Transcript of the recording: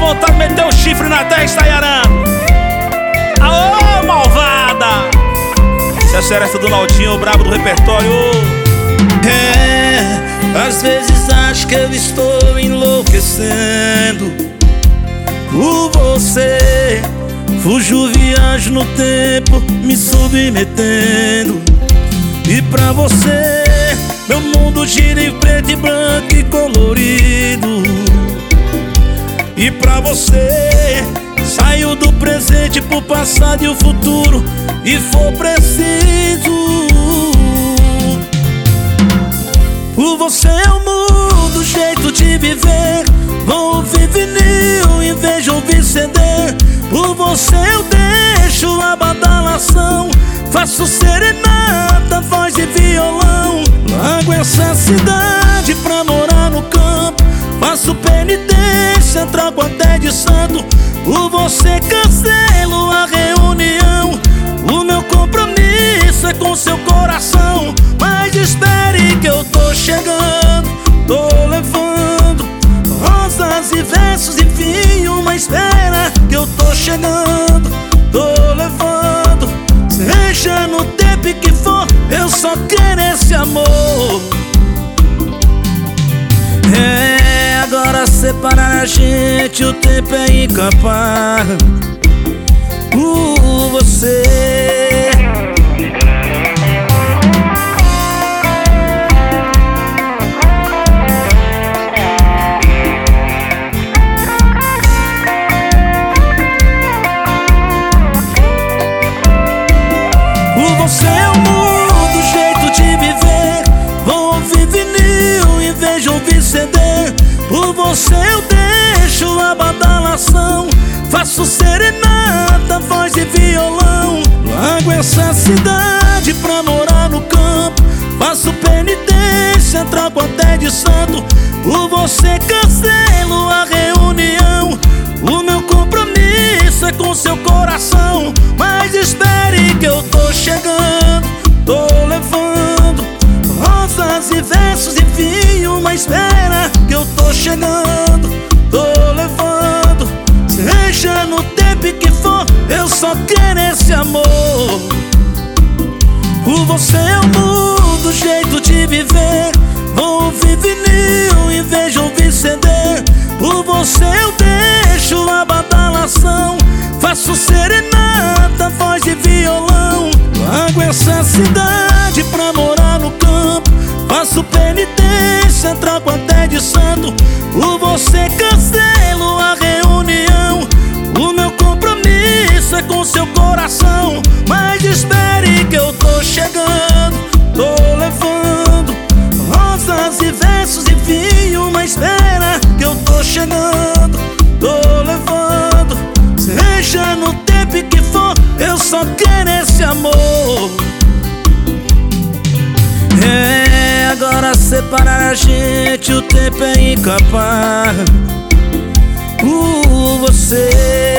vontade de meter o chifre na testa, Yarana. Aô, malvada! Essa é a seresta do Naldinho, o brabo do repertório. Às vezes acho que eu estou enlouquecendo por você. Fujo, viajo no tempo, me submetendo. E pra você, meu mundo gira em preto e branco e colorido. E pra você, saio do presente pro passado e o futuro, e for preciso. Por você eu mudo o jeito de viver. Vou ouvir vinil em vez de ouvir CD. Por você eu deixo a badalação. Faço serenata, voz e violão. Largo essa cidade pra morar no campo. Faço penitência, trago até de santo. Por você cancelo a reunião. O meu compromisso é com seu coração. Mas espere que eu tô chegando. Tô levando rosas e versos e vinho. Mas espera que eu tô chegando. Tô levando, seja no tempo que for, eu só quero esse amor. Agora separar a gente, o tempo é incapaz. Por você. Você eu mudo o jeito de viver. Vou ouvir vinil em vez de ouvir CD. Por você eu deixo a badalação. Faço serenata, voz e violão. Largo essa cidade pra morar no campo. Faço penitência, trago até de santo. Por você cancelo a reunião. O meu compromisso é com seu coração. Mas espere que eu tô chegando. Tô levando rosas e versos e vinho. Mas espera que eu tô chegando. Tô levando, seja no tempo que for, eu só quero esse amor. Por você eu mudo o jeito de viver. Vou ouvir vinil em vez de ouvir CD. Por você eu deixo a badalação. Faço serenata, voz e violão. Largo essa cidade pra morar no campo. Faço penitência, trago até de santo. Por você cancelo a reunião. O meu compromisso é com seu coração. Mas espere que eu tô chegando. Tô levando rosas e versos e vinho. Mas espera que eu tô chegando. Tô levando, seja no tempo que for, eu só quero esse amor. Agora separar a gente, o tempo é incapaz. Por você.